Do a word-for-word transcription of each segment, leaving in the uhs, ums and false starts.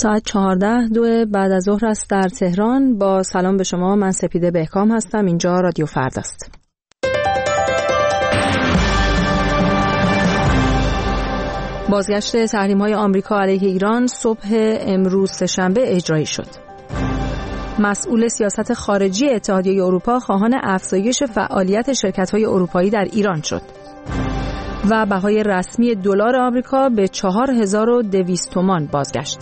ساعت چهارده دو بعد از ظهر است در تهران. با سلام به شما، من سپیده بهکام هستم. اینجا رادیو فردا است. بازگشت تحریم‌های آمریکا علیه ایران صبح امروز سه‌شنبه اجرایی شد. مسئول سیاست خارجی اتحادیه اروپا خواهان افزایش فعالیت شرکت‌های اروپایی در ایران شد. و بهای رسمی دلار آمریکا به چهار هزار و دویست تومان بازگشت.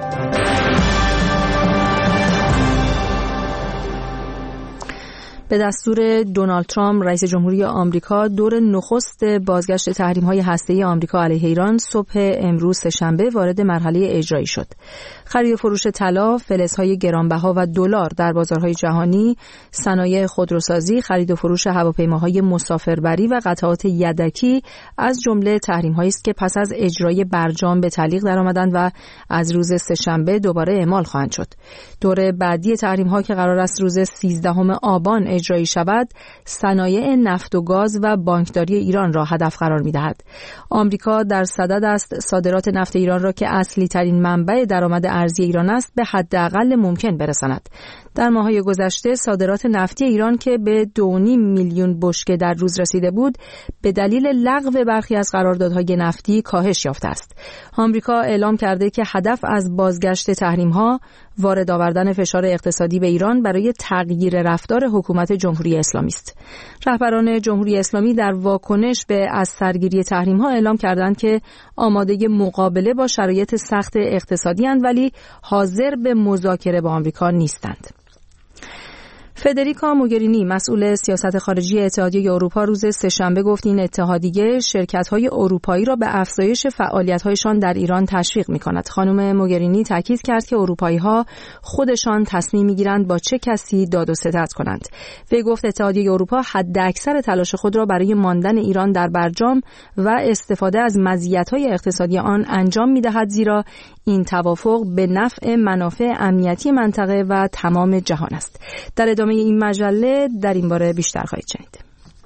به دستور دونالد ترامپ رئیس جمهوری آمریکا دور نخست بازگشت تحریم‌های هسته‌ای آمریکا علیه ایران صبح امروز سه‌شنبه وارد مرحله اجرایی شد. خرید و فروش طلا، فلزهای گرانبها و دلار در بازارهای جهانی، صنایع خودروسازی، خرید و فروش هواپیماهای مسافربری و قطعات یدکی از جمله تحریم‌هایی است که پس از اجرای برجام به تعلیق درآمدند و از روز سه‌شنبه دوباره اعمال خواهند شد. دور بعدی تحریم‌ها که قرار است روز سیزدهم آبان اجرایی شود، صنایع نفت و گاز و بانکداری ایران را هدف قرار می‌دهد. آمریکا در صدد است صادرات نفت ایران را که اصلی ترین منبع درآمد ارزی ایران است به حداقل ممکن برساند. در ماه‌های گذشته صادرات نفتی ایران که به دو و نیم میلیون بشکه در روز رسیده بود، به دلیل لغو برخی از قراردادهای نفتی کاهش یافته است. آمریکا اعلام کرده که هدف از بازگشت تحریم‌ها وارد آوردن فشار اقتصادی به ایران برای تغییر رفتار حکومت جمهوری اسلامی است. رهبران جمهوری اسلامی در واکنش به از سرگیری تحریم‌ها اعلام کردند که آماده مقابله با شرایط سخت اقتصادی اند، ولی حاضر به مذاکره با آمریکا نیستند. فدریکا موگرینی مسئول سیاست خارجی اتحادیه اروپا روز سه‌شنبه گفت این اتحادیه شرکت‌های اروپایی را به افزایش فعالیت‌هایشان در ایران تشویق می‌کند. خانم موگرینی تاکید کرد که اروپایی‌ها خودشان تصمیم می‌گیرند با چه کسی داد و ستد کنند. وی گفت اتحادیه اروپا حداکثر تلاش خود را برای ماندن ایران در برجام و استفاده از مزیت‌های اقتصادی آن انجام می‌دهد، زیرا این توافق به نفع منافع امنیتی منطقه و تمام جهان است. در ادامه این مجله در این باره بیشتر خواهید شنید.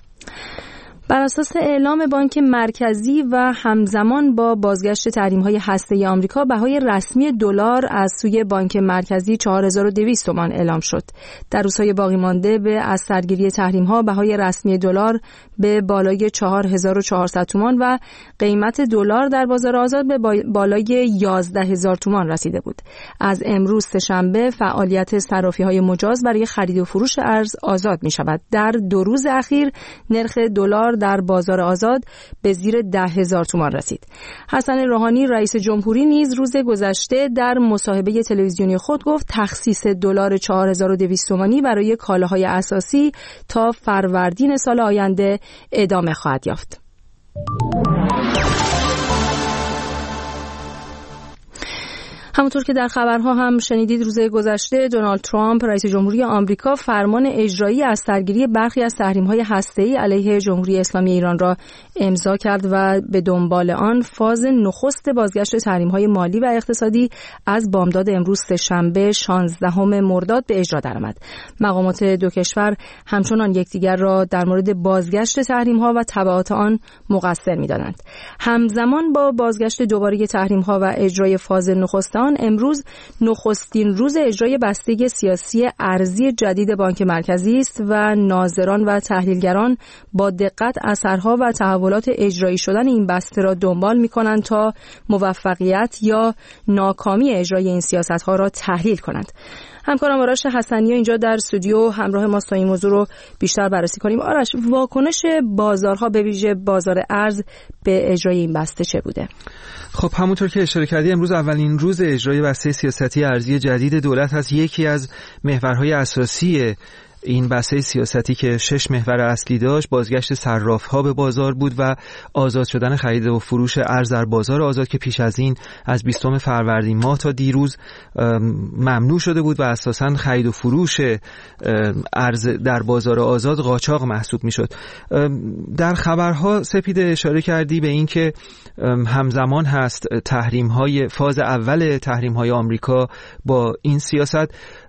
بر اساس اعلام بانک مرکزی و همزمان با بازگشت تحریم‌های هسته‌ای آمریکا، بهای رسمی دلار از سوی بانک مرکزی چهار هزار و دویست تومان اعلام شد. در روزهای باقی مانده به از سرگیری تحریم‌ها بهای رسمی دلار به بالای چهار هزار و چهارصد تومان و قیمت دلار در بازار آزاد به بالای یازده هزار تومان رسیده بود. از امروز سه‌شنبه فعالیت صرافی‌های مجاز برای خرید و فروش ارز آزاد می‌شود. در دو روز اخیر نرخ دلار در بازار آزاد به زیر ده هزار تومان رسید. حسن روحانی رئیس جمهوری نیز روز گذشته در مصاحبه تلویزیونی خود گفت تخصیص دلار چهار هزار و دویست تومانی برای کالاهای اساسی تا فروردین سال آینده ادامه خواهد یافت. همونطور که در خبرها هم شنیدید، روز گذشته دونالد ترامپ رئیس جمهوری آمریکا فرمان اجرایی از سرگیری برخی از تحریم‌های هسته‌ای علیه جمهوری اسلامی ایران را امضا کرد و به دنبال آن فاز نخست بازگشت تحریم‌های مالی و اقتصادی از بامداد امروز سه‌شنبه شانزدهم مرداد به اجرا درآمد. مقامات دو کشور همچنان یکدیگر را در مورد بازگشت تحریم‌ها و تبعات آن مقصر می‌دانند. همزمان با بازگشت دوباره تحریم‌ها و اجرای فاز نخست امروز نخستین روز اجرای بسته سیاسی ارزی جدید بانک مرکزی است و ناظران و تحلیلگران با دقت اثرها و تحولات اجرایی شدن این بسته را دنبال می‌کنند تا موفقیت یا ناکامی اجرای این سیاست‌ها را تحلیل کنند. همکارم آرش حسنی اینجا در استودیو همراه ماست تا این موضوع رو بیشتر بررسی کنیم. آرش، واکنش بازارها به ویژه بازار ارز به اجرای این بسته چه بوده؟ خب همونطور که اشاره کردی، امروز اولین روز اجرای بسته سیاستی ارزی جدید دولت هست. یکی از محورهای اساسی این بسته سیاستی که شش محور اصلی داشت بازگشت صراف‌ها به بازار بود و آزاد شدن خرید و فروش ارز در بازار آزاد که پیش از این از بیستم فروردین ماه تا دیروز ممنوع شده بود و اساساً خرید و فروش ارز در بازار آزاد قاچاق محسوب می‌شد. در خبرها سپیده اشاره کردی به این که همزمان هست تحریم‌های فاز اول تحریم‌های آمریکا با این سیاست.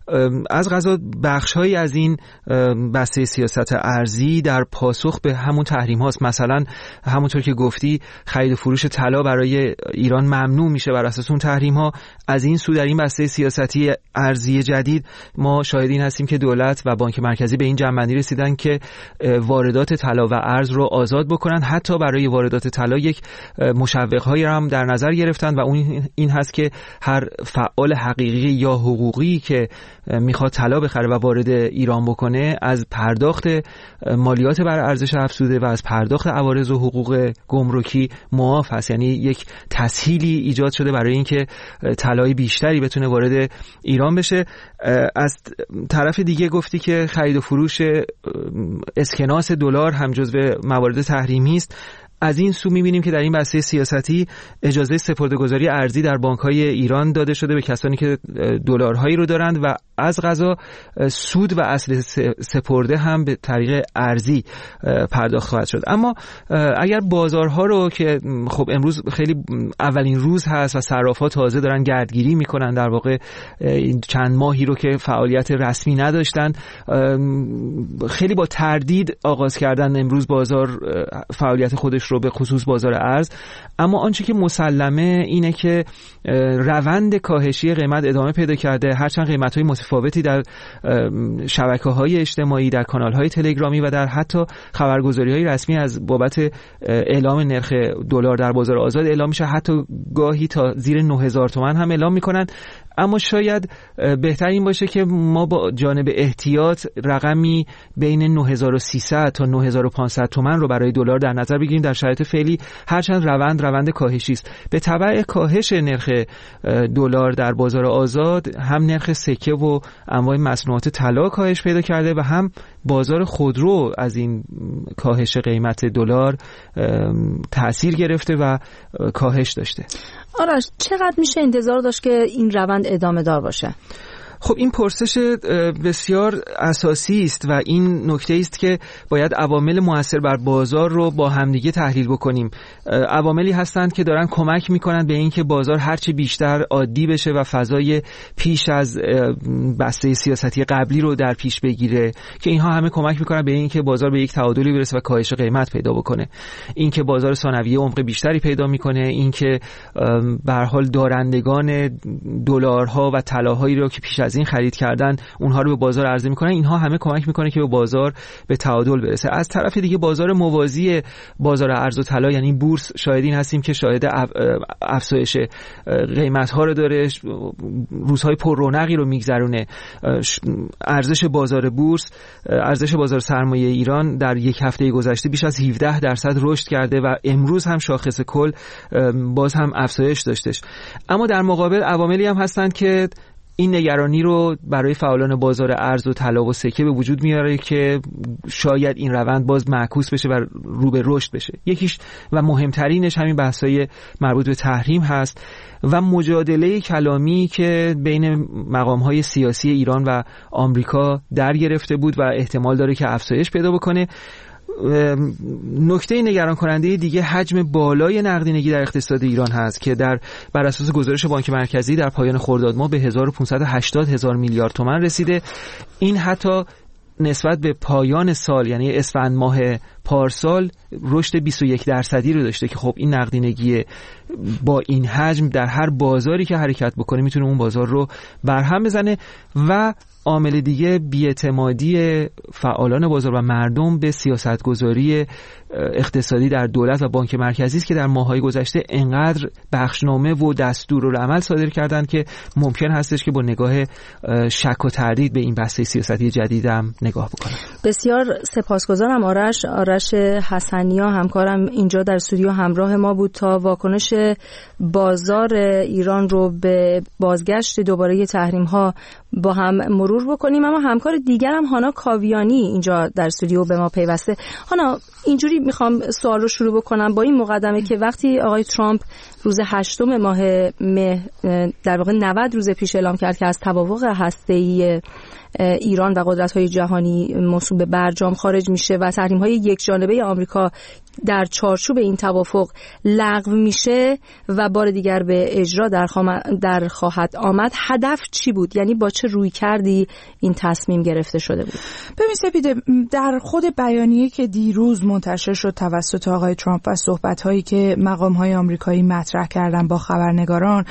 از قضا بخش‌هایی از این بسته سیاست ارزی در پاسخ به همون تحریم هاست. مثلا همونطور که گفتی خرید و فروش طلا برای ایران ممنوع میشه بر اساس اون تحریم ها. از این سو در این بسته سیاستی ارزی جدید ما شاهدین هستیم که دولت و بانک مرکزی به این جمع‌بندی رسیدن که واردات طلا و ارز رو آزاد بکنن. حتی برای واردات طلا یک مشوق‌هایی هم در نظر گرفتن و اون این هست که هر فعال حقیقی یا حقوقی که میخواد طلا بخره و وارد ایران بکنه از پرداخت مالیات بر ارزش افزوده و از پرداخت عوارض و حقوق گمرکی معاف هست. یعنی یک تسهیلی ایجاد شده برای اینکه طلای بیشتری بتونه وارد ایران بشه. از طرف دیگه گفتی که خرید و فروش اسکناس دلار هم جزو موارد تحریمی است. از این سو می‌بینیم که در این بسته سیاستی اجازه سپرده‌گذاری ارزی در بانک‌های ایران داده شده به کسانی که دلارهایی رو دارند و از قضا سود و اصل سپرده هم به طریق ارزی پرداخت خواهد شد. اما اگر بازارها رو که خب امروز خیلی اولین روز هست و صراف‌ها تازه دارن گردگیری میکنن، در واقع چند ماهی رو که فعالیت رسمی نداشتن، خیلی با تردید آغاز کردن امروز بازار فعالیت خودش رو به خصوص بازار ارز. اما آنچه که مسلمه اینه که روند کاهشی قیمت ادامه پیدا کرده، هرچند قیمت‌های متفاوتی در شبکه‌های اجتماعی، در کانال‌های تلگرامی و در حتی خبرگزاری‌های رسمی از بابت اعلام نرخ دلار در بازار آزاد اعلام میشه، حتی گاهی تا زیر نه هزار تومان هم اعلام میکنن. اما شاید بهتر این باشه که ما با جانب احتیاط رقمی بین نه هزار و سیصد تا نه هزار و پانصد تومان رو برای دلار در نظر بگیریم در شرایط فعلی، هرچند روند روند کاهشی است. به تبع کاهش نرخ دلار در بازار آزاد هم نرخ سکه و انواع مصنوعات طلا کاهش پیدا کرده و هم بازار خودرو از این کاهش قیمت دلار تأثیر گرفته و کاهش داشته. آرش، چقدر میشه انتظار داشت که این روند ادامه دار باشه؟ خب این پرسش بسیار اساسی است و این نکته است که باید عوامل مؤثر بر بازار رو با همدیگه تحلیل بکنیم. عواملی هستند که دارن کمک میکنن به این که بازار هرچی بیشتر عادی بشه و فضای پیش از بسته سیاستی قبلی رو در پیش بگیره، که اینها همه کمک میکنن به این که بازار به یک تعادلی برسه و کاهش قیمت پیدا بکنه. این که بازار ثانویه عمق بیشتری پیدا میکنه، این که به هر حال دارندگان دلارها و طلاهایی رو که پیش از این خرید کردن اونها رو به بازار عرضه میکنن، اینها همه کمک میکنه که به بازار به تعادل برسه. از طرف دیگه بازار موازی بازار ارز و طلا یعنی بورس شاهدین هستیم که شاهد افزایش قیمت ها رو داره، روزهای پر رونقی رو میگذرونه. ارزش بازار بورس، ارزش بازار سرمایه ایران در یک هفته گذشته بیش از هفده درصد رشد کرده و امروز هم شاخص کل باز هم افزایش داشتش. اما در مقابل عواملی هم هستند که این نگرانی رو برای فعالان بازار ارز و طلا و سکه به وجود میاره که شاید این روند باز معکوس بشه و رو به رشد بشه. یکیش و مهمترینش همین بحث‌های مربوط به تحریم هست و مجادله کلامی که بین مقام‌های سیاسی ایران و آمریکا در گرفته بود و احتمال داره که افزایش پیدا بکنه. نکته نگران کننده دیگه حجم بالای نقدینگی در اقتصاد ایران هست که در بر اساس گزارش بانک مرکزی در پایان خرداد ماه به هزار و پانصد و هشتاد هزار میلیارد تومان رسیده. این حتی نسبت به پایان سال یعنی اسفند ماه پارسال رشد بیست و یک درصدی رو داشته که خب این نقدینگی با این حجم در هر بازاری که حرکت بکنه میتونه اون بازار رو برهم بزنه. و عامل دیگه بی‌اعتمادی فعالان بازار و مردم به سیاستگذاری اقتصادی در دولت و بانک مرکزی است که در ماه‌های گذشته انقدر بخشنامه و دستورالعمل صادر کردند که ممکن هستش که با نگاه شک و تردید به این بحث سیاستی جدید هم نگاه بکنن. بسیار سپاسگزارم آرش. آرش حسنیا همکارم اینجا در استودیو همراه ما بود تا واکنش بازار ایران رو به بازگشت دوباره تحریم‌ها با هم مرور بکنیم. اما همکار دیگرم هانا کاویانی اینجا در استودیو به ما پیوسته. هانا، اینجوری میخوام سوال رو شروع بکنم با این مقدمه که وقتی آقای ترامپ روز هشتم ماه مه در واقع نود روز پیش اعلام کرد که از توافق هسته‌ای ایران و قدرت‌های جهانی موسوم به برجام خارج میشه و تحریم‌های یکجانبه آمریکا در چارچوب این توافق لغو میشه و بار دیگر به اجرا در, در خواهد آمد، هدف چی بود؟ یعنی با چه روی کردی این تصمیم گرفته شده بود؟ ببین سپیده، در خود بیانیه که دیروز منتشر شد توسط آقای ترامپ و صحبت‌هایی که مقام‌های آمریکایی مطرح کردن با خبرنگاران،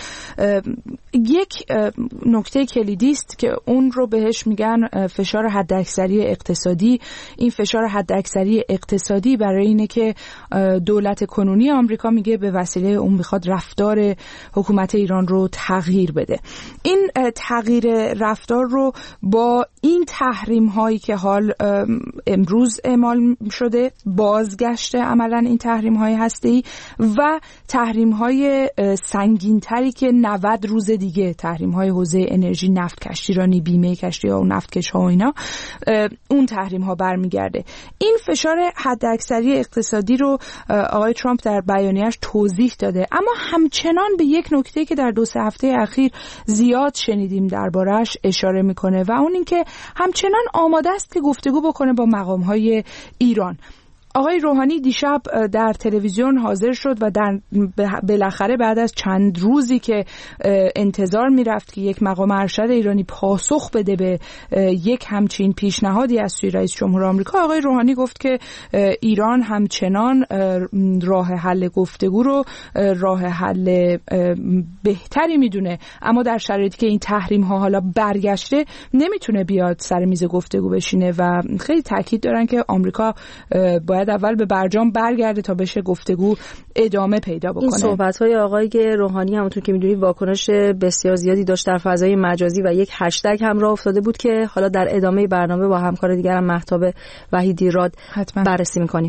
یک نکته کلیدی است که اون رو بهش میگن فشار حداکثری اقتصادی. این فشار حداکثری اقتصادی برای اینه که دولت کنونی آمریکا میگه به وسیله اون میخواد رفتار حکومت ایران رو تغییر بده. این تغییر رفتار رو با این تحریم هایی که حال امروز اعمال شده، بازگشت عملا این تحریم های هسته‌ای و تحریم های سنگین تری که نود روز دیگه، تحریم های حوزه انرژی، نفت کشتیرانی، بیمه کشتی ها و نفت کش ها و اینا، اون تحریم ها برمیگرده. این فشار حداکثری اقتصادی رو آقای ترامپ در بیانیه‌اش توضیح داده، اما همچنان به یک نکته که در دو سه هفته اخیر زیاد شنیدیم درباره‌اش اشاره میکنه و اون این که همچنان آماده است که گفتگو بکنه با مقام‌های ایران. آقای روحانی دیشب در تلویزیون حاضر شد و در بالاخره بعد از چند روزی که انتظار میرفت که یک مقام ارشد ایرانی پاسخ بده به یک همچین پیشنهادی از سوی رئیس جمهور آمریکا، آقای روحانی گفت که ایران همچنان راه حل گفتگو رو راه حل بهتری میدونه، اما در شرایطی که این تحریم ها حالا برگشته نمیتونه بیاد سر میز گفتگو بشینه و خیلی تاکید دارن که آمریکا باید اول به برجام برگرده تا بشه گفتگو ادامه پیدا بکنه. این صحبت‌های آقای روحانی همونطور که می‌دونید واکنش بسیار زیادی داشت در فضای مجازی و یک هشتگ هم راه افتاده بود که حالا در ادامه برنامه با همکار دیگرم مهتاب وحیدی راد حتما بررسی می‌کنیم.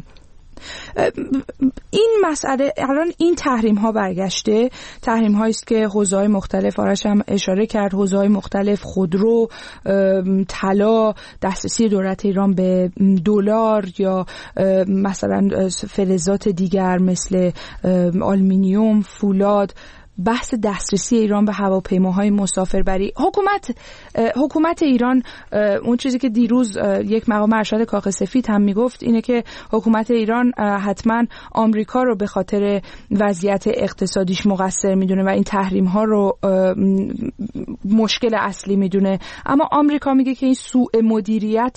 این مسئله الان این تحریم ها برگشته، تحریم هایی است که حوزه های مختلف، آرش هم اشاره کرد، حوزه های مختلف، خودرو، طلا، دسترسی دولت ایران به دلار یا مثلا فلزات دیگر مثل آلومینیوم، فولاد، بحث دسترسی ایران به هواپیماهای مسافربری. حکومت حکومت ایران، اون چیزی که دیروز یک مقام ارشد کاخ سفید هم میگفت اینه که حکومت ایران حتما آمریکا رو به خاطر وضعیت اقتصادیش مقصر میدونه و این تحریم ها رو مشکل اصلی میدونه، اما آمریکا میگه که این سوء مدیریت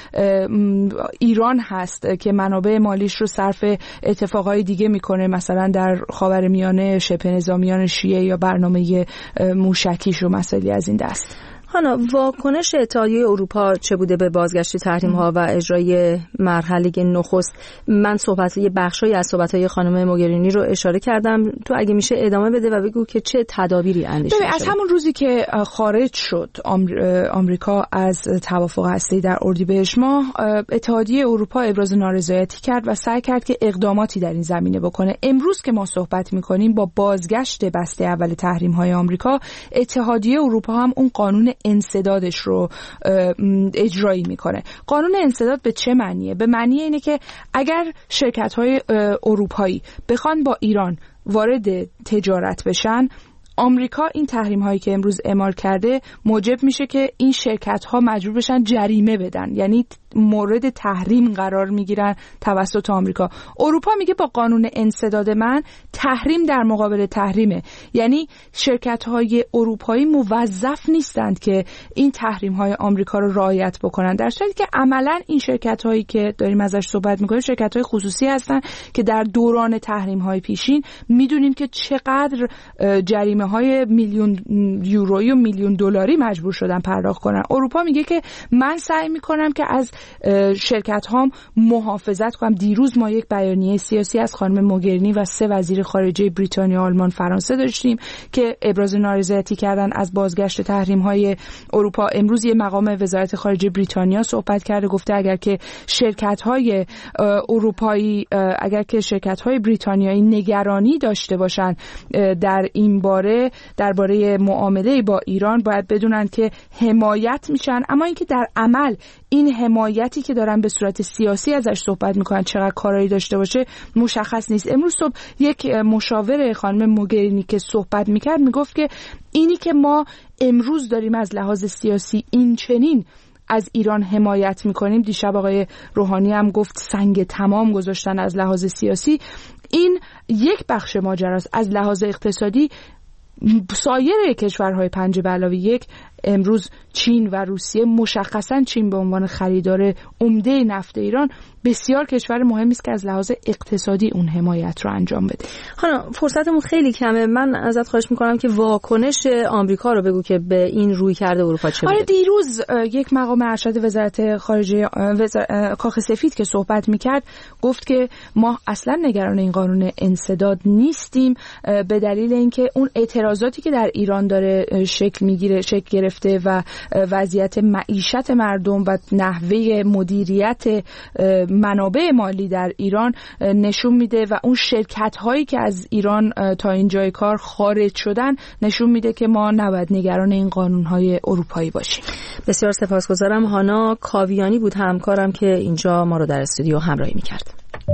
ایران هست که منابع مالیش رو صرف اتفاقای دیگه میکنه، مثلا در خاورمیانه، شبه نظامیان شیعه یا برنامه موشکیش و مسائلی از این دست. حالا واکنش اتحادیه اروپا چه بوده به بازگشت تحریم ها و اجرای مرحله نخست؟ من صحبت یه بخشی از صحبت‌های خانم موگرینی رو اشاره کردم، تو اگه میشه ادامه بده و بگو که چه تدابیری اندیشه شده. از همون روزی که خارج شد آمریکا از توافق هسته‌ای در اردیبهشت ماه، اتحادیه اروپا ابراز نارضایتی کرد و سعی کرد که اقداماتی در این زمینه بکنه. امروز که ما صحبت می‌کنیم با بازگشت بسته اول تحریم‌های آمریکا، اتحادیه اروپا هم اون قانون انسدادش رو اجرایی میکنه. قانون انسداد به چه معنیه؟ به معنی اینه که اگر شرکت‌های اروپایی بخوان با ایران وارد تجارت بشن، آمریکا این تحریم هایی که امروز اعمال کرده موجب میشه که این شرکت ها مجبور بشن جریمه بدن، یعنی مورد تحریم قرار میگیرن توسط آمریکا. اروپا میگه با قانون انسداد من تحریم در مقابل تحریمه، یعنی شرکت های اروپایی موظف نیستند که این تحریم های آمریکا رو رعایت بکنن، در صورتی که عملا این شرکت هایی که داریم ازش صحبت میکنیم شرکت های خصوصی هستن که در دوران تحریم های پیشین میدونیم که چقدر جریمه های میلیون یورویی و میلیون دلاری مجبور شدن پرداخت کنن. اروپا میگه که من سعی میکنم که از شرکت هام محافظت کنم. دیروز ما یک بیانیه سیاسی از خانم موگرینی و سه وزیر خارجه بریتانیا، آلمان، فرانسه داشتیم که ابراز نارضایتی کردن از بازگشت تحریم های اروپا. امروز یه مقام وزارت خارجه بریتانیا صحبت کرده، گفته اگر که شرکت های اروپایی، اگر که شرکت های بریتانیایی نگرانی داشته باشن در این باره، درباره معامله با ایران، باید بدونن که حمایت میشن، اما اینکه در عمل این حمایتی که دارن به صورت سیاسی ازش صحبت میکنن چقدر کارایی داشته باشه مشخص نیست. امروز صبح یک مشاور خانم موگرینی که صحبت میکرد میگفت که اینی که ما امروز داریم از لحاظ سیاسی این چنین از ایران حمایت میکنیم، دیشب آقای روحانی هم گفت سنگ تمام گذاشتن از لحاظ سیاسی، این یک بخش ماجراست. از لحاظ اقتصادی سایر کشورهای پنج به علاوه یک امروز چین و روسیه، مشخصا چین به عنوان خریدار عمده نفت ایران، بسیار کشور مهمی است که از لحاظ اقتصادی اون حمایت رو انجام بده. خانم فرصتمون خیلی کمه، من ازت خواهش میکنم که واکنش آمریکا رو بگو که به این روی کرده اروپا چه بوده. آره دیروز یک مقام ارشد وزارت خارجه وزارت کاخ سفید که صحبت میکرد گفت که ما اصلا نگران این قانون انسداد نیستیم، به دلیل اینکه اون اعتراضاتی که در ایران داره شکل میگیره شکل گرفته و وضعیت معیشت مردم و نحوه مدیریت منابع مالی در ایران نشون میده و اون شرکت هایی که از ایران تا اینجای کار خارج شدن نشون میده که ما نباید نگران این قانون های اروپایی باشیم. بسیار سپاسگزارم. هانا کاویانی بود همکارم که اینجا ما رو در استودیو همراهی میکرد.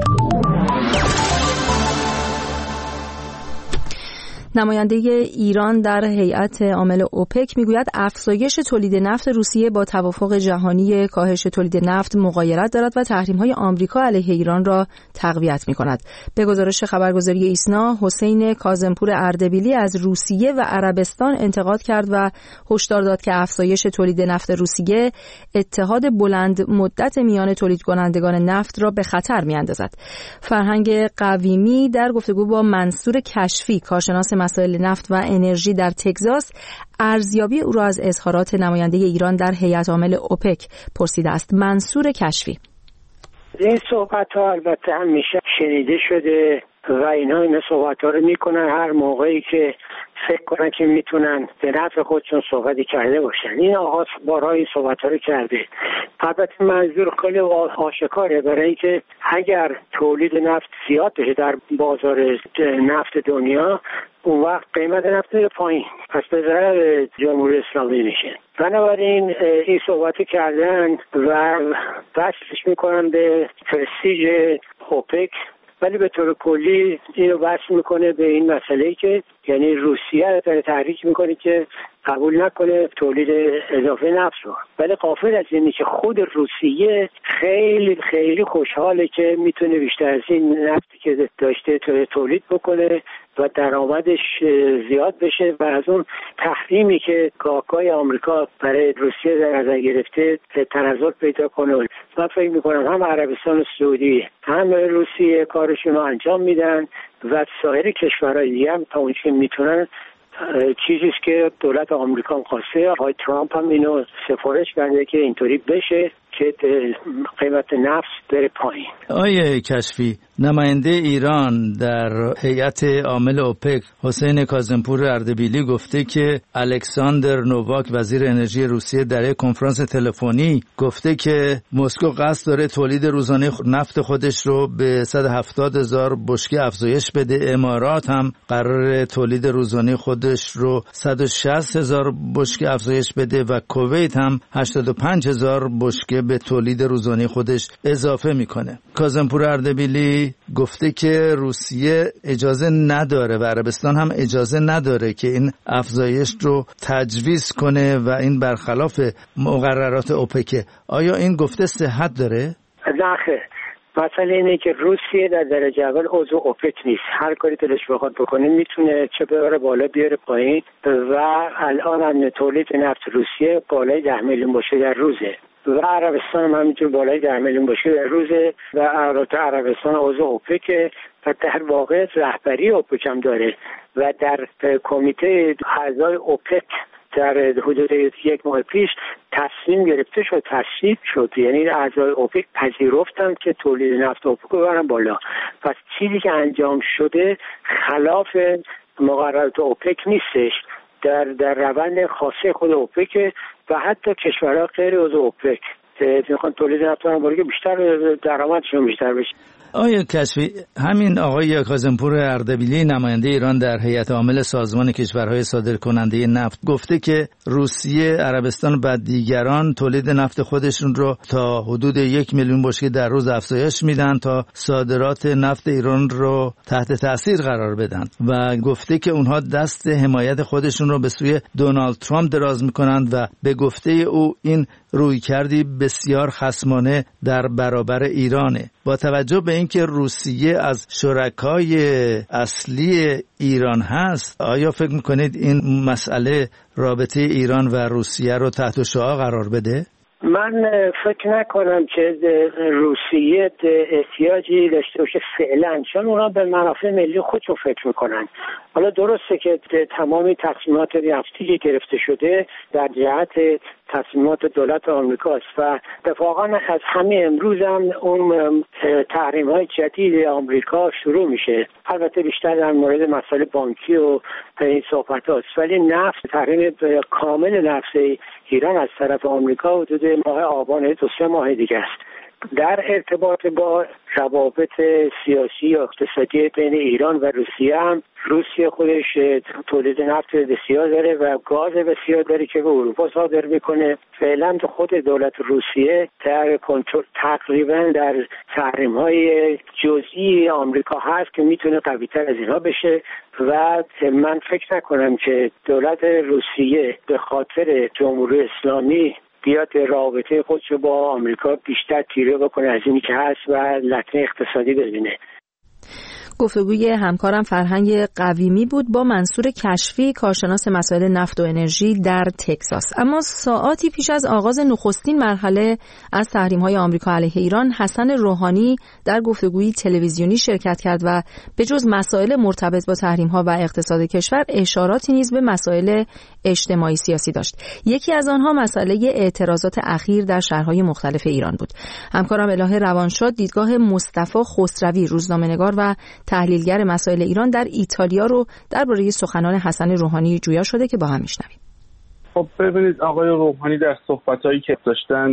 نماینده ایران در هیئت عامل اوپک میگوید افزایش تولید نفت روسیه با توافق جهانی کاهش تولید نفت مغایرت دارد و تحریم‌های آمریکا علیه ایران را تقویت می‌کند. به گزارش خبرگزاری ایسنا، حسین کاظمپور اردبیلی از روسیه و عربستان انتقاد کرد و هشدار داد که افزایش تولید نفت روسیه اتحاد بلند مدت میان تولید کنندگان نفت را به خطر می‌اندازد. فرهنگ قویمی در گفتگو با منصور کشفی، کارشناس مسائل نفت و انرژی در تگزاس، ارزیابی او را از اظهارات نماینده ایران در هیئت عامل اوپک پرسیده است. منصور کشفی: این صحبت ها البته همیشه شنیده شده و اینا این صحبت ها رو میکنن هر موقعی که فکر کنن که میتونن به نفع خودشون صحبتی کرده باشن. این آقا بارها این صحبت ها رو کرده. البته منظور خیلی آشکاره، برای اینکه اگر تولید نفت زیاد بشه در بازار نفت دنیا، اون وقت قیمت نفت میره پایین، پس به ضرر جمهوری اسلامی میشه. بنابراین این صحبت کردن و بحثش میکنن به پرستیژ اوپک، ولی به طور کلی اینو بحث میکنه به این مسئله که یعنی روسیه رو تحریک میکنه که قبول نکنه تولید اضافه نفت رو، ولی غافل از اینه که خود روسیه خیلی خیلی خوشحاله که میتونه بیشتر از این نفتی که داشته تولید بکنه و درآمدش زیاد بشه و از اون تحریمی که کاکای آمریکا برای روسیه در نظر گرفته تنزل پیدا کنه. من فکر میکنم هم عربستان و سعودی هم روسیه کارشون رو انجام میدن و سایر کشورهای دیگه هم تا اونچه که میتونن. چیزیست که دولت آمریکا هم خواسته، آقای ترامپ هم اینو سفارش کرده که اینطوری بشه که قیمت نفت بره پایین. آیه کشفی، نماینده ایران در هیئت عامل اوپک حسین کاظمپور اردبیلی گفته که الکساندر نوواک وزیر انرژی روسیه در یک کنفرانس تلفنی گفته که مسکو قصد داره تولید روزانه نفت خودش رو به صد و هفتاد هزار بشکه افزایش بده. امارات هم قرار تولید روزانه خودش رو صد و شصت هزار بشکه افزایش بده و کویت هم هشتاد و پنج هزار بشکه به تولید روزانه خودش اضافه میکنه. کاظمپور اردبیلی گفته که روسیه اجازه نداره و عربستان هم اجازه نداره که این افزایش رو تجویز کنه و این برخلاف مقررات اوپک. آیا این گفته صحت داره؟ نه خیر. مسئله اینه که روسیه در درجه اول عضو اوپک نیست. هر کاری دلش بخواد بکنه میتونه چه ببره بالا بیاره پایین و الان هم تولید نفت روسیه بالای ده میلیون بشکه در روزه و عربستان هم همینطور بالای ده میلیون بشکه در روزه و عربستان عضو اوپک و در واقع رهبری اوپک هم داره و در کمیته اعضای اوپک در حدود یک ماه پیش تصمیم گرفته شد، تصویب شد، یعنی اعضای اوپک پذیرفتن که تولید نفت اوپک رو ببرن بالا. پس چیزی که انجام شده خلاف مقررات اوپک نیستش، در در روند خاصه خود اوپک و حتی کشورها غیر عضو اوپک میخوان تولید نفت رو بالا بیشتر درآمدشون بیشتر بشه. آیا کشفی، همین آقای کاظمپور اردبیلی نماینده ایران در هیئت عامل سازمان کشورهای صادرکننده نفت گفته که روسیه، عربستان و دیگران تولید نفت خودشون رو تا حدود یک میلیون بشکه در روز افزایش میدن تا صادرات نفت ایران رو تحت تاثیر قرار بدن و گفته که اونها دست حمایت خودشون رو به سوی دونالد ترامپ دراز میکنند و به گفته او این رویکردی بسیار خصمانه در برابر ایرانه. با توجه به اینکه روسیه از شرکای اصلی ایران هست، آیا فکر میکنید این مسئله رابطه ایران و روسیه رو تحت شعاع قرار بده؟ من فکر نکنم که روسیه احتیاجی داشته باشه فعلا، چون اونا به منافع ملی خودشون فکر میکنن. حالا درسته که تمامی تصمیمات نفتی که گرفته شده در جهت تصمیمات دولت آمریکاست و اتفاقا از همین امروز هم اون تحریم های جدید آمریکا شروع میشه، البته بیشتر در مورد مسائل بانکی و این صحبت هاست، ولی نفت، تحریم کامل نفت ایران از طرف آمریکا حدود ماه آبان دو سه ماه دیگه است. در ارتباط با روابط سیاسی و اقتصادی بین ایران و روسیه هم، روسیه خودش تولید نفت بسیار داره و گاز بسیار داره که به اروپا صادر میکنه. فعلا خود دولت روسیه در کنترل تقریبا در تحریم‌های جزئی آمریکا هست که میتونه قوی‌تر از اینها بشه و من فکر نکنم که دولت روسیه به خاطر جمهوری اسلامی بیاد رابطه خودشو با آمریکا بیشتر تیره بکنه از اینی که هست و لطمه اقتصادی ببینه. گفتگوی همکارم فرهنگ قویمی بود با منصور کشفی، کارشناس مسائل نفت و انرژی در تگزاس. اما ساعاتی پیش از آغاز نخستین مرحله از تحریم‌های آمریکا علیه ایران، حسن روحانی در گفتگویی تلویزیونی شرکت کرد و به جز مسائل مرتبط با تحریم‌ها و اقتصاد کشور، اشاراتی نیز به مسائل اجتماعی سیاسی داشت. یکی از آنها مسئله اعتراضات اخیر در شهرهای مختلف ایران بود. همکارم الهه روانشاد دیدگاه مصطفی خسروی، روزنامه‌نگار و تحلیلگر مسائل ایران در ایتالیا رو درباره سخنان حسن روحانی جویا شده که با هم میشنویم. خب ببینید، آقای روحانی در صحبتایی که داشتن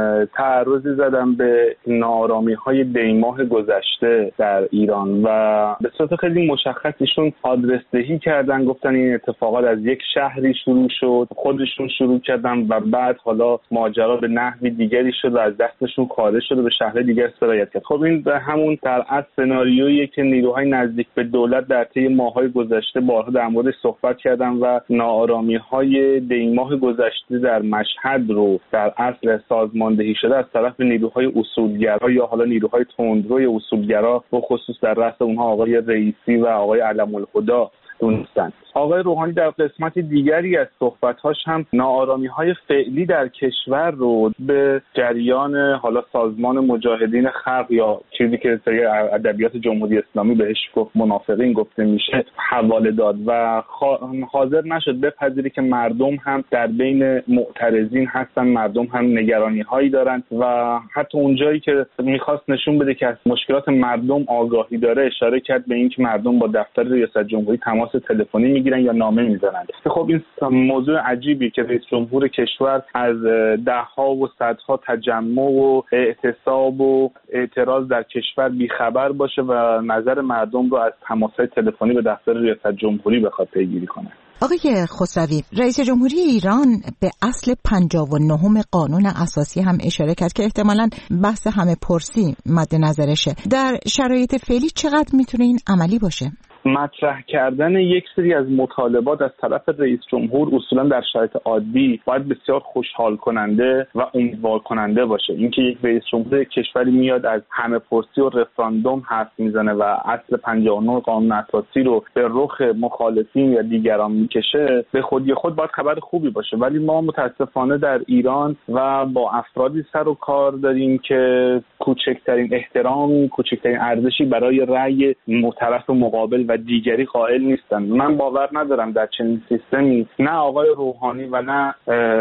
تعرضی زدن به ناآرامی‌های دیماه گذشته در ایران و به صورت خیلی مشخصشون آدرس دهی کردن، گفتن این اتفاقات از یک شهری شروع شد، خودشون شروع کردن و بعد حالا ماجرا به نحوی دیگری شد و از دستشون خارج شد و به شهر دیگر سرایت کرد. خب این به همون در اصل سناریویی که نیروهای نزدیک به دولت در طی ماه‌های گذشته بارها در موردش صحبت کردن و ناآرامی‌های این ماه گذشته در مشهد رو در اصل سازماندهی شده از طرف نیروهای اصولگرا یا حالا نیروهای تندروی اصولگرا، به خصوص در رأس اونها آقای رئیسی و آقای علم‌الهدی دونستند. آقای روحانی در قسمت دیگری از صحبت‌هاش هم ناآرامی‌های فعلی در کشور رو به جریان حالا سازمان مجاهدین خلق یا چیزی که در ادبیات جمهوری اسلامی بهش گفت منافقین گفته میشه حواله داد و حاضر نشد بپذیره که مردم هم در بین معترضین هستن، مردم هم نگرانی‌هایی دارن و حتی اونجایی که می‌خواست نشون بده که از مشکلات مردم آگاهی داره، اشاره کرد به اینکه مردم با دفتر ریاست جمهوری تماس تلفنی میگیرن یا نامه میزنن. خب این موضوع عجیبی که رئیس جمهور کشور از دهها و صدها تجمع و اعتصاب و اعتراض در کشور بیخبر باشه و نظر مردم رو از تماس‌های تلفنی به دفتر ریاست جمهوری بخواد پیگیری کنه. آقای خسروی، رئیس جمهوری ایران به اصل پنجاه و نه قانون اساسی هم اشاره کرد که احتمالاً بحث همه پرسی مد نظرشه. در شرایط فعلی چقدر میتونه این عملی باشه؟ مطرح کردن یک سری از مطالبات از طرف رئیس جمهور اصولا در شرایط عادی باید بسیار خوشحال کننده و امیدوار کننده باشه. اینکه یک رئیس جمهور کشوری میاد از همه پرسی و رفراندوم حرف میزنه و اصل پنجاه و نه قانون اساسی رو به رخ مخالفین یا دیگران میکشه، به خودی خود باید خبر خوبی باشه. ولی ما متاسفانه در ایران و با افرادی سر و کار داریم که کوچکترین احترامی، کوچکترین ارزشی برای رأی طرف مقابل و دیگری قائل نیستن. من باور ندارم در چنین سیستمی نه آقای روحانی و نه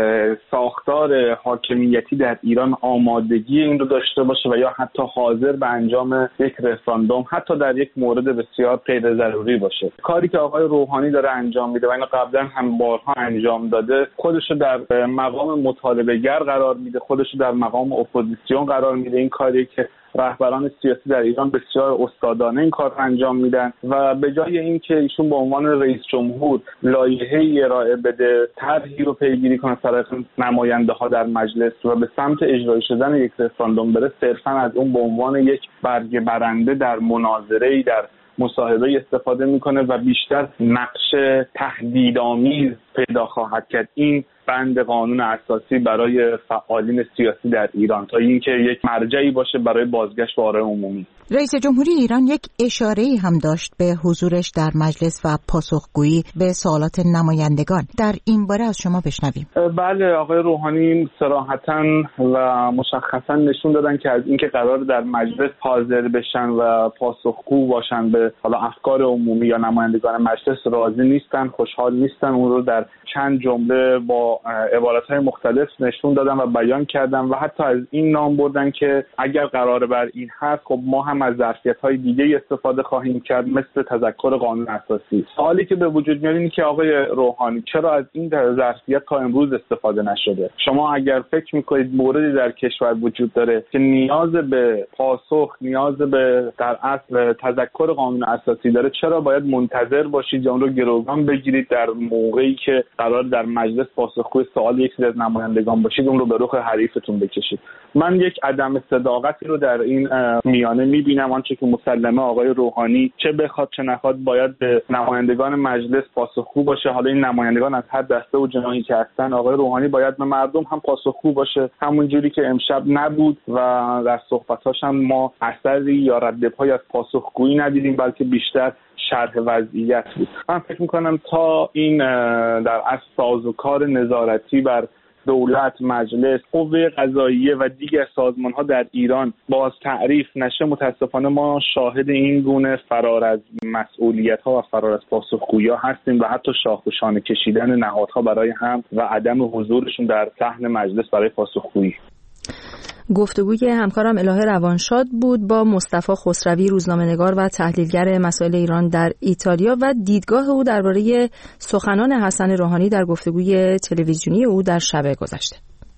ساختار حاکمیتی در ایران آمادگی این رو داشته باشه و یا حتی حاضر به انجام یک رفراندوم حتی در یک مورد بسیار غیر ضروری باشه. کاری که آقای روحانی داره انجام میده و اینو قبلا هم بارها انجام داده، خودشو در مقام مطالبه گر قرار میده، خودشو در مقام اپوزیسیون قرار میده. این کاری که رهبران سیاسی در ایران بسیار استادانه این کار انجام میدن و به جای اینکه ایشون به عنوان رئیس جمهور لایحه‌ای ارائه بده، طرحی رو پیگیری کنه طرف نماینده ها در مجلس و به سمت اجرایی شدن یک رفراندوم بره، صرفا از اون به عنوان یک برگه برنده در مناظره‌ای، در مصاحبه استفاده میکنه و بیشتر نقش تهدیدآمیز پیدا خواهد کرد این بند قانون اساسی برای فعالین سیاسی در ایران تا اینکه یک مرجعی باشه برای بازگشت به آرای عمومی. رئیس جمهوری ایران یک اشاره‌ای هم داشت به حضورش در مجلس و پاسخگویی به سوالات نمایندگان. در این باره از شما بشنویم. بله، آقای روحانی صراحتاً و مشخصاً نشون دادن که از اینکه قرار در مجلس حاضر بشن و پاسخگو باشن به حالا افکار عمومی یا نمایندگان مجلس راضی نیستن، خوشحال نیستن. اون رو در چند جمله با عبارت‌های مختلف نشون دادن و بیان کردن و حتی از این نام بردن که اگر قرار بر این هست خب ما هم از ظرفیت‌های دیگه استفاده خواهیم کرد مثل تذکر قانون اساسی. سوالی که به وجود میاد اینه که آقای روحانی چرا از این ظرفیت تا امروز استفاده نشده؟ شما اگر فکر می‌کنید موردی در کشور وجود داره که نیاز به پاسخ، نیاز به در اصل تذکر قانون اساسی داره، چرا باید منتظر باشید یا اون رو گروگان بگیرید در موقعی که قرار در مجلس پاسخگوی سوال یکی از نمایندگان باشید اون رو به رخ حریفتون بکشید؟ من یک عدم صداقتی رو در این میانه میبینم. آنچه که مسلمه آقای روحانی چه بخواد چه نخواد باید به نمایندگان مجلس پاسخگو باشه. حالا این نمایندگان از هر دسته و جناحی که هستن، آقای روحانی باید به مردم هم پاسخگو باشه، همون جوری که امشب نبود و در صحبتاش هم ما اثری یا ردپایی از پاسخگویی ندیدیم بلکه بیشتر شرح وضعیت بود. من فکر میکنم تا این در اصل سازوکار نظارتی بر دولت، مجلس، قوه قضاییه و دیگر سازمان‌ها در ایران باز تعریف نشه، متاسفانه ما شاهد این گونه فرار از مسئولیت‌ها و فرار از پاسخگویی هستیم و حتی شاخ و شانه کشیدن نهادها برای هم و عدم حضورشون در صحن مجلس برای پاسخگویی. گفتگوی همکارم الهه روانشاد بود با مصطفی خسروی، روزنامه‌نگار و تحلیلگر مسائل ایران در ایتالیا و دیدگاه او درباره سخنان حسن روحانی در گفتگوی تلویزیونی او در شب گذشته.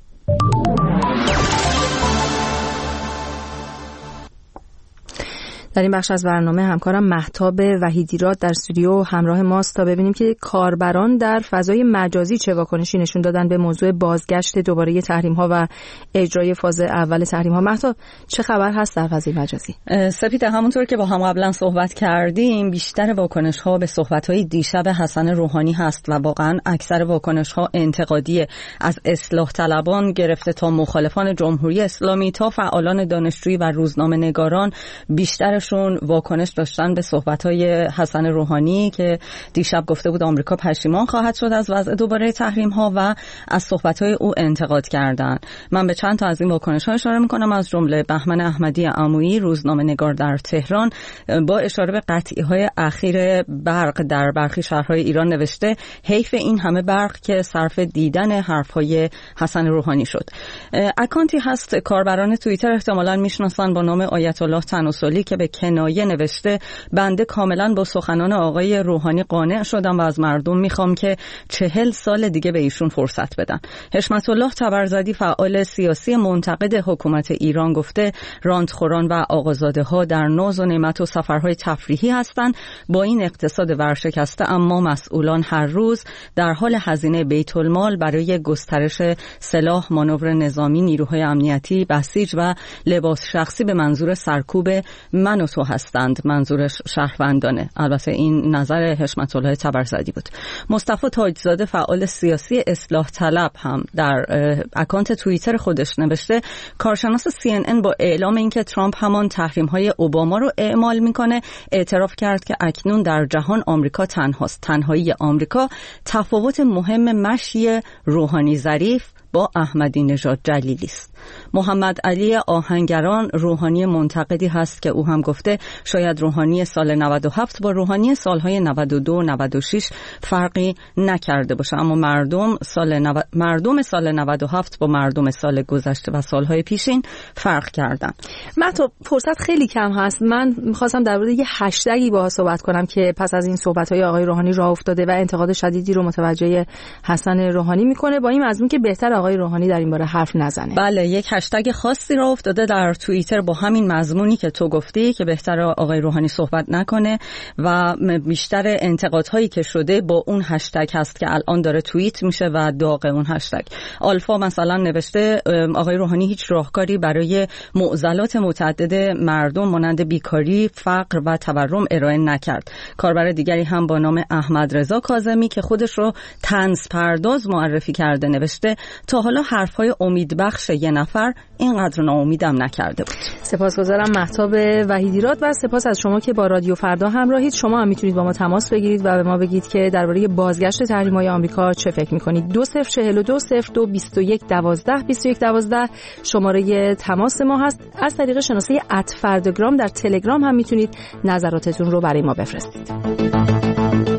در این بخش از برنامه همکارم مهتاب وحیدیراد در استودیو همراه ماست تا ببینیم که کاربران در فضای مجازی چه واکنشی نشون دادن به موضوع بازگشت دوباره تحریم‌ها و اجرای فاز اول تحریم‌ها. مهتاب، چه خبر هست در فضای مجازی؟ سپیده، همونطور که با هم قبلا صحبت کردیم بیشتر واکنش‌ها به صحبت‌های دیشب حسن روحانی هست و واقعا اکثر واکنش‌ها انتقادی، از اصلاح طلبان گرفته تا مخالفان جمهوری اسلامی تا فعالان دانشجویی و روزنامه‌نگاران بیشتر شون واکنش داشتن به صحبت‌های حسن روحانی که دیشب گفته بود آمریکا پشیمان خواهد شد از وضع دوباره تحریم‌ها و از صحبت‌های او انتقاد کردند. من به چند تا از این واکنش‌ها اشاره می‌کنم، از جمله بهمن احمدی عمویی، روزنامه‌نگار در تهران، با اشاره به قطعی‌های اخیر برق در برخی شهرهای ایران نوشته حیف این همه برق که صرف دیدن حرف‌های حسن روحانی شد. اکانتی هست کاربران توییتر احتمالاً میشناسن با نام آیت الله تناسلی که به کنایه نوشته بنده کاملا با سخنان آقای روحانی قانع شدم و از مردم میخوام که چهل سال دیگه به ایشون فرصت بدن. حشمت الله تبرزدی، فعال سیاسی منتقد حکومت ایران، گفته راندخوران و آقازاده ها در ناز و نعمت و سفرهای تفریحی هستند. با این اقتصاد ورشکسته اما مسئولان هر روز در حال هزینه بیت المال برای گسترش سلاح، مانور نظامی، نیروهای امنیتی، بسیج و لباس شخصی به منظور سرکوب من و تو هستند. منظورش شهروندانه. البته این نظر حشمت الله تبرزدی بود. مصطفی تاجزاده، فعال سیاسی اصلاح طلب، هم در اکانت توییتر خودش نوشته کارشناس سی ان ان با اعلام اینکه ترامپ همان تحریم‌های اوباما رو اعمال میکنه اعتراف کرد که اکنون در جهان آمریکا تنهاست. تنهایی آمریکا تفاوت مهم مشی روحانی ظریف با احمدی نژاد جلیلی است. محمد علی آهنگران روحانی منتقدی هست که او هم گفته شاید روحانی سال نود و هفت با روحانی سالهای نود و دو و نود و شش فرقی نکرده باشه، اما مردم سال نو... مردم سال نود و هفت با مردم سال گذشته و سالهای پیشین فرق کردن. مهتاب، فرصت خیلی کم هست. من می‌خواستم در مورد یه هشتگی باهات صحبت کنم که پس از این صحبت‌های آقای روحانی راه افتاده و انتقاد شدیدی رو متوجه حسن روحانی می‌کنه، با این مضمون که بهتر آقای روحانی در این باره حرف نزنه. بله، یک هشتگ خاصی را افتاده در توییتر با همین مضمونی که تو گفتی که بهتر آقای روحانی صحبت نکنه و بیشتر انتقادهایی که شده با اون هشتگ هست که الان داره توییت میشه و داغ اون هشتگ. آلفا مثلا نوشته آقای روحانی هیچ راهکاری برای معضلات متعدد مردم مانند بیکاری، فقر و تورم ارائه نکرد. کاربر دیگری هم با نام احمد رضا کاظمی که خودش رو طنز پرداز معرفی کرده نوشته تا حالا حرفهای امیدبخش یه نفر اینقدر ناامیدم نکرده بود. سپاسگزارم مهتاب وحیدیراد و سپاس از شما که با رادیو فردا همراهید. شما هم میتونید با ما تماس بگیرید و به ما بگید که درباره بازگشت تحریم‌های آمریکا چه فکر می‌کنید. دو صفر چهل و دو صفر دو بیست و یک دوازده بیست و یک دوازده شماره تماس ما هست. از طریق شناسه ات فرداگرام در تلگرام هم میتونید نظراتتون رو برای ما بفرستید.